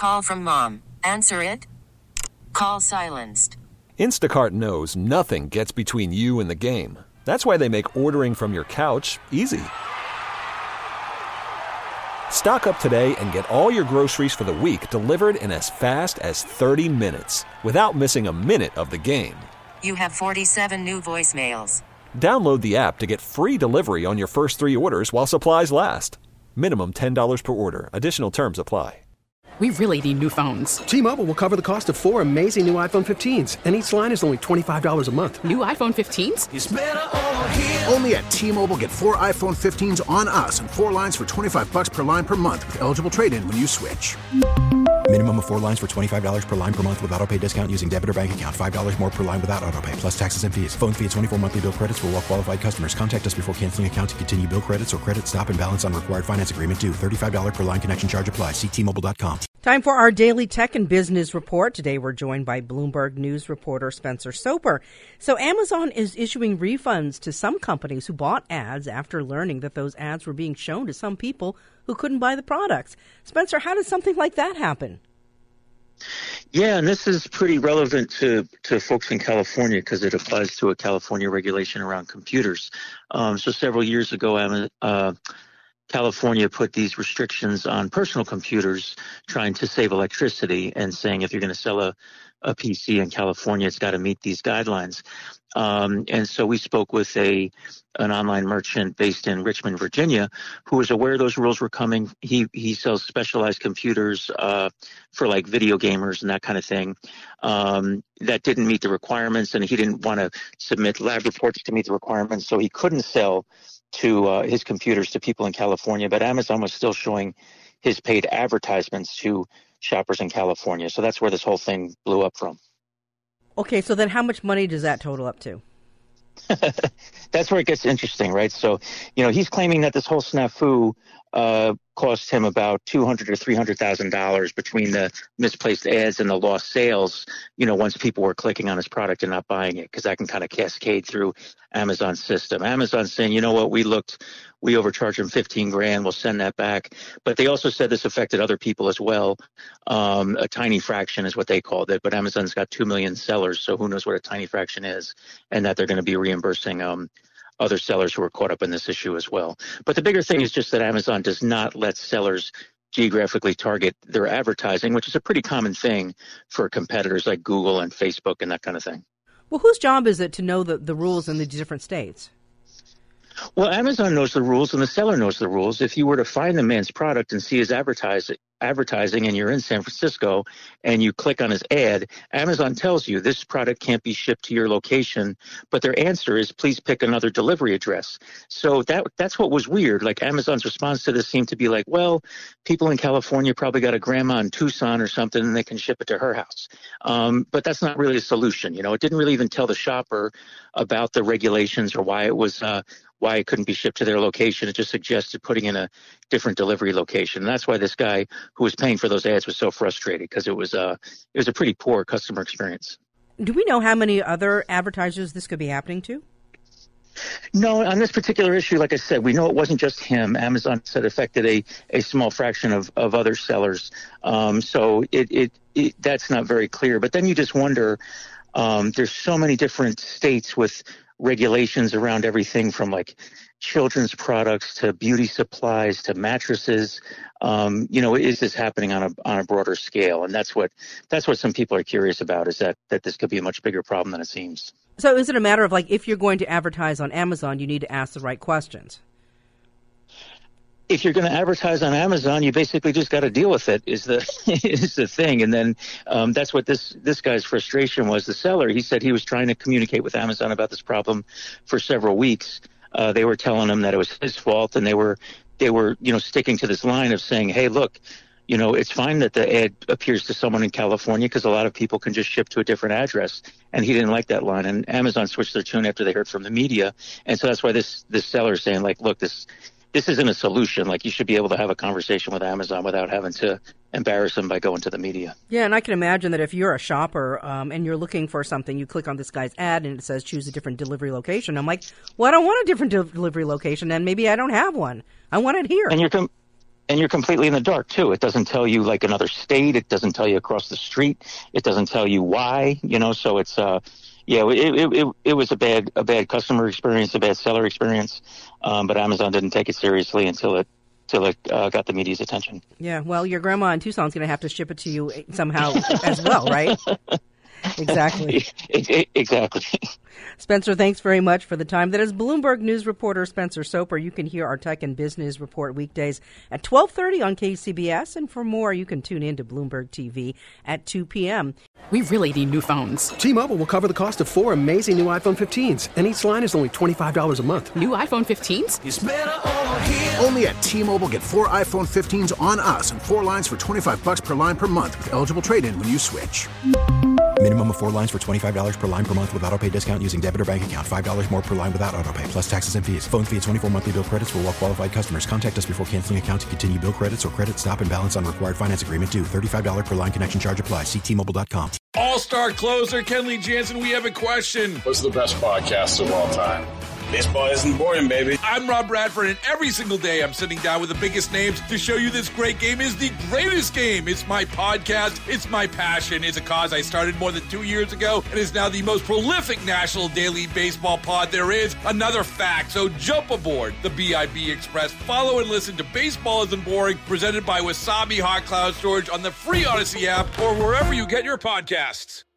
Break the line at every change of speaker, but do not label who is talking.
call from mom. Answer it. Call silenced.
Instacart knows nothing gets between you and the game. That's why they make ordering from your couch easy. Stock up today and get all your groceries for the week delivered in as fast as 30 minutes without missing a minute of the game.
You have 47 new voicemails.
Download the app to get free delivery on your first 3 orders while supplies last. Minimum $10 per order. Additional terms apply.
We really need new phones.
T-Mobile will cover the cost of 4 amazing new iPhone 15s, and each line is only $25 a month.
New iPhone 15s?
It's better over here. Only at T-Mobile, get 4 iPhone 15s on us and 4 lines for $25 per line per month with eligible trade-in when you switch.
Minimum of 4 lines for $25 per line per month with autopay discount using debit or bank account. $5 more per line without autopay, plus taxes and fees. Phone fee at 24 monthly bill credits for well-qualified customers. Contact us before canceling account to continue bill credits or credit stop and balance on required finance agreement due. $35 per line connection charge applies. See T-Mobile.com.
Time for our daily tech and business report. Today we're joined by Bloomberg News reporter Spencer Soper. So Amazon is issuing refunds to some companies who bought ads after learning that those ads were being shown to some people who couldn't buy the products. Spencer, how did something like that happen?
Yeah, and this is pretty relevant to folks in California because it applies to a California regulation around computers. So several years ago, California put these restrictions on personal computers trying to save electricity and saying if you're going to sell a PC in California, it's got to meet these guidelines. And so we spoke with an online merchant based in Richmond, Virginia, who was aware those rules were coming. He sells specialized computers for like video gamers and that kind of thing that didn't meet the requirements, and he didn't want to submit lab reports to meet the requirements, so he couldn't sell to his computers to people in California. But Amazon was still showing his paid advertisements to shoppers in California. So that's where this whole thing blew up from.
Okay, so then how much money does that total up to?
That's where it gets interesting, right? So, he's claiming that this whole snafu cost him about $200,000 or $300,000 between the misplaced ads and the lost sales, once people were clicking on his product and not buying it, because that can kind of cascade through Amazon's system. Amazon's saying, we overcharged him $15,000, we'll send that back. But they also said this affected other people as well. A tiny fraction is what they called it, but Amazon's got 2 million sellers, so who knows what a tiny fraction is, and that they're going to be reimbursing other sellers who are caught up in this issue as well. But the bigger thing is just that Amazon does not let sellers geographically target their advertising, which is a pretty common thing for competitors like Google and Facebook and that kind of thing.
Well, whose job is it to know the rules in the different states?
Well, Amazon knows the rules and the seller knows the rules. If you were to find the man's product and see his advertising and you're in San Francisco and you click on his ad, Amazon tells you this product can't be shipped to your location, but their answer is please pick another delivery address. So that's what was weird. Like Amazon's response to this seemed to be like, well, people in California probably got a grandma in Tucson or something and they can ship it to her house. But that's not really a solution. It didn't really even tell the shopper about the regulations or why it couldn't be shipped to their location. It just suggested putting in a different delivery location. And that's why this guy who was paying for those ads was so frustrated, because it was a pretty poor customer experience.
Do we know how many other advertisers this could be happening to?
No, on this particular issue, like I said, we know it wasn't just him. Amazon said it affected a small fraction of other sellers. So that's not very clear. But then you just wonder, there's so many different states with regulations around everything from like children's products to beauty supplies to mattresses. Is this happening on a broader scale? And that's what some people are curious about, is that this could be a much bigger problem than it seems.
So is it a matter of like, if you're going to advertise on Amazon, you need to ask the right questions?
If you're going to advertise on Amazon, you basically just got to deal with it is the thing. And then that's what this guy's frustration was. The seller, he said he was trying to communicate with Amazon about this problem for several weeks. They were telling him that it was his fault, and they were sticking to this line of saying, hey, look, it's fine that the ad appears to someone in California because a lot of people can just ship to a different address. And he didn't like that line. And Amazon switched their tune after they heard from the media. And so that's why this seller is saying, like, look, this isn't a solution. Like, you should be able to have a conversation with Amazon without having to embarrass them by going to the media.
Yeah, and I can imagine that if you're a shopper and you're looking for something, you click on this guy's ad and it says choose a different delivery location. I'm like, well, I don't want a different delivery location, and maybe I don't have one. I want it here.
And you're completely in the dark, too. It doesn't tell you, like, another state. It doesn't tell you across the street. It doesn't tell you why, so it's, it was a bad customer experience, a bad seller experience. But Amazon didn't take it seriously until it got the media's attention.
Yeah, well, your grandma in Tucson's going to have to ship it to you somehow as well, right? Exactly.
Exactly.
Spencer, thanks very much for the time. That is Bloomberg News reporter Spencer Soper. You can hear our Tech and Business Report weekdays at 12:30 on KCBS. And for more, you can tune in to Bloomberg TV at 2 p.m.
We really need new phones.
T-Mobile will cover the cost of 4 amazing new iPhone 15s, and each line is only $25 a month.
New iPhone 15s?
It's better over here. Only at T-Mobile, get 4 iPhone 15s on us and 4 lines for $25 per line per month with eligible trade-in when you switch.
Minimum of 4 lines for $25 per line per month with autopay discount using debit or bank account. $5 more per line without autopay, plus taxes and fees. Phone fee at 24 monthly bill credits for well-qualified customers. Contact us before canceling account to continue bill credits or credit stop and balance on required finance agreement due. $35 per line connection charge applies. See T-Mobile.com.
All-star closer Kenley Jansen, we have a question.
What's the best podcast of all time? Baseball isn't boring, baby.
I'm Rob Bradford, and every single day I'm sitting down with the biggest names to show you this great game is the greatest game. It's my podcast. It's my passion. It's a cause I started more than 2 years ago and is now the most prolific national daily baseball pod there is. Another fact. So jump aboard the BIB Express. Follow and listen to Baseball Isn't Boring, presented by Wasabi Hot Cloud Storage on the free Odyssey app or wherever you get your podcasts.